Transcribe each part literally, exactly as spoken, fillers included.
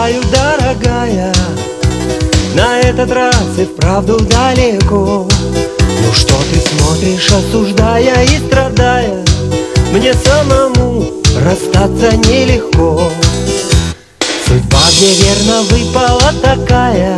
уезжаю, дорогая. На этот раз и вправду далеко. Ну что ты смотришь, осуждая и страдая? Мне самому расстаться нелегко. Судьба мне верно выпала такая: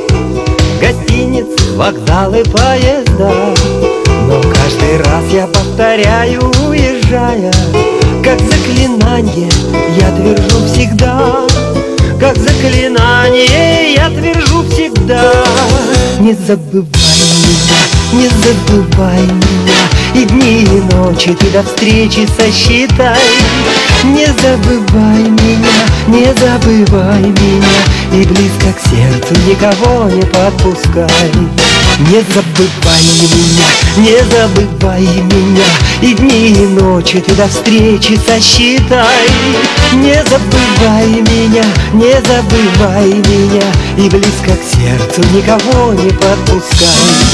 гостиницы, вокзалы, поезда. Но каждый раз я повторяю, уезжая, как заклинание я твержу всегда, как заклинание я твержу всегда. Не забывай меня, не забывай меня, и дни, и ночи ты до встречи сосчитай. Не забывай меня, не забывай меня, и близко к сердцу никого не подпускай. Не забывай меня, не забывай меня, и дни, и ночи ты до встречи сосчитай. Не забывай меня, не забывай меня, и близко к сердцу никого не подпускай.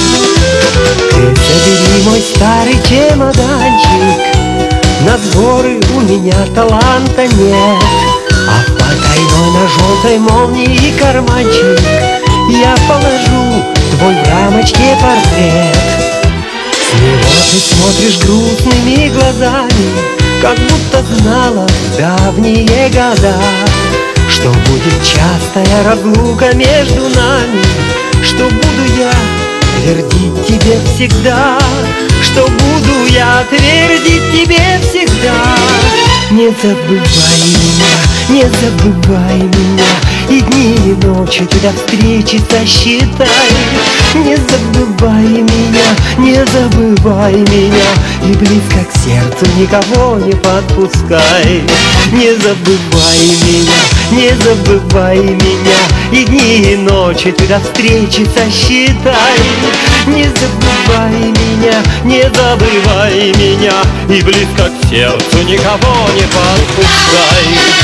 Ты собери мой старый чемоданчик, на сборы у меня таланта нет, а в потайной на желтой молнии карманчик я положу твой в рамочке портрет. С него ты смотришь грустными глазами, как будто знала в давние года, что будет частая разлука между нами, что буду я твердить тебе всегда, что буду я твердить тебе всегда. Не забывай меня, не забывай меня, и дни, и ночи ты до встречи сосчитай. Не забывай меня, не забывай меня, и близко к сердцу никого не подпускай. Не забывай меня, не забывай меня, и дни, и ночи ты до встречи сосчитай. Не забывай меня, не забывай меня, и близко к сердцу никого не подпускай.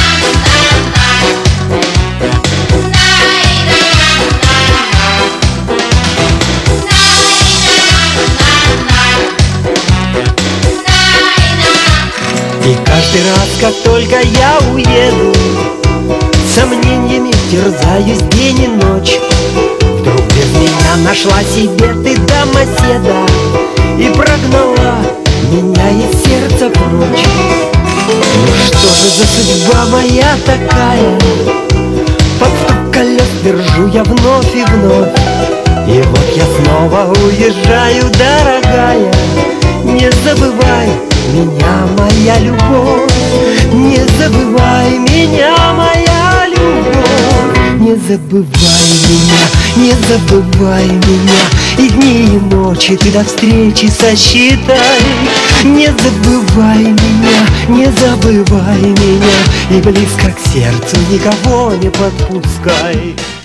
И каждый раз, как только я уеду, сомнениями терзаюсь день и ночь. Вдруг без меня нашла себе ты домоседа и прогнала меня из сердца прочь. Ну что же за судьба моя такая? Под стук колес держу я вновь и вновь, и вот я снова уезжаю, дорогая. Не забывай меня, моя любовь, не забывай меня, моя любовь. Не забывай меня, не забывай меня, и дни, и ночи ты до встречи сосчитай. Не забывай меня, не забывай меня, и близко к сердцу никого не подпускай.